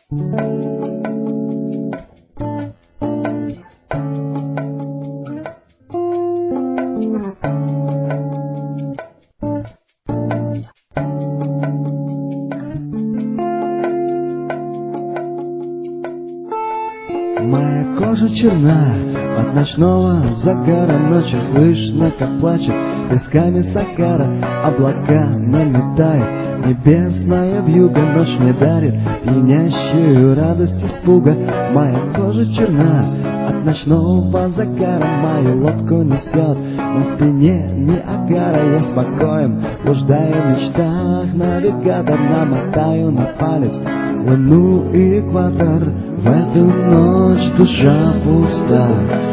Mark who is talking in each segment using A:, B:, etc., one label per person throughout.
A: Моя кожа черна от ночного загара, ночью слышно, как плачет песками Сахара. Облака наметает небесная вьюга, ночь мне дарит пьянящую радость испуга. Моя кожа черна от ночного загара, мою лодку несет на спине Ниагара. Я спокоен, блуждаю в мечтах, навигатор намотаю на палец луну и экватор. В эту ночь душа пуста,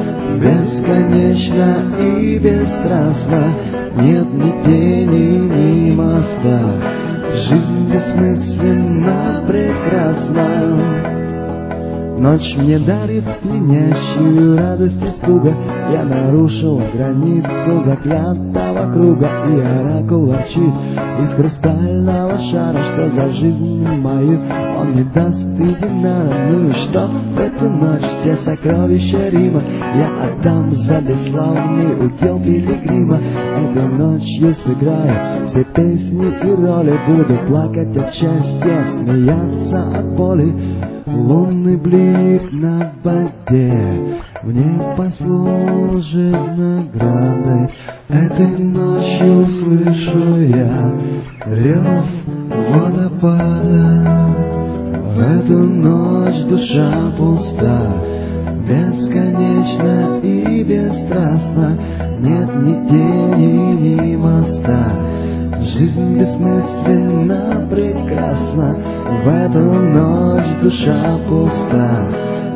A: бесконечно и бесстрастна. Нет ни тени, ни моста, жизнь бессмысленна, прекрасна. Ночь мне дарит пьянящую радость испуга. Я нарушил границу заклятого круга, и оракул ворчит из хрустального шара, что за жизнь мою он не даст и динара. Ну и что, в эту ночь все сокровища Рима я отдам за бесславный удел пилигрима. Этой ночью сыграю все песни и роли, буду плакать от счастья, смеяться от боли. Лунный блик на воде мне послужит наградой. Этой ночью слышу я рев водопада. В эту ночь душа пуста, бесконечна и бесстрастна. Нет ни тени, ни моста, жизнь бессмысленна, прекрасна. В эту ночь душа пуста,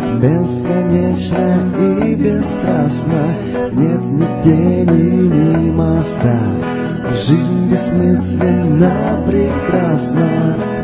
A: бесконечна и бесстрастна. Нет ни тени, ни моста, жизнь бессмысленна, прекрасна.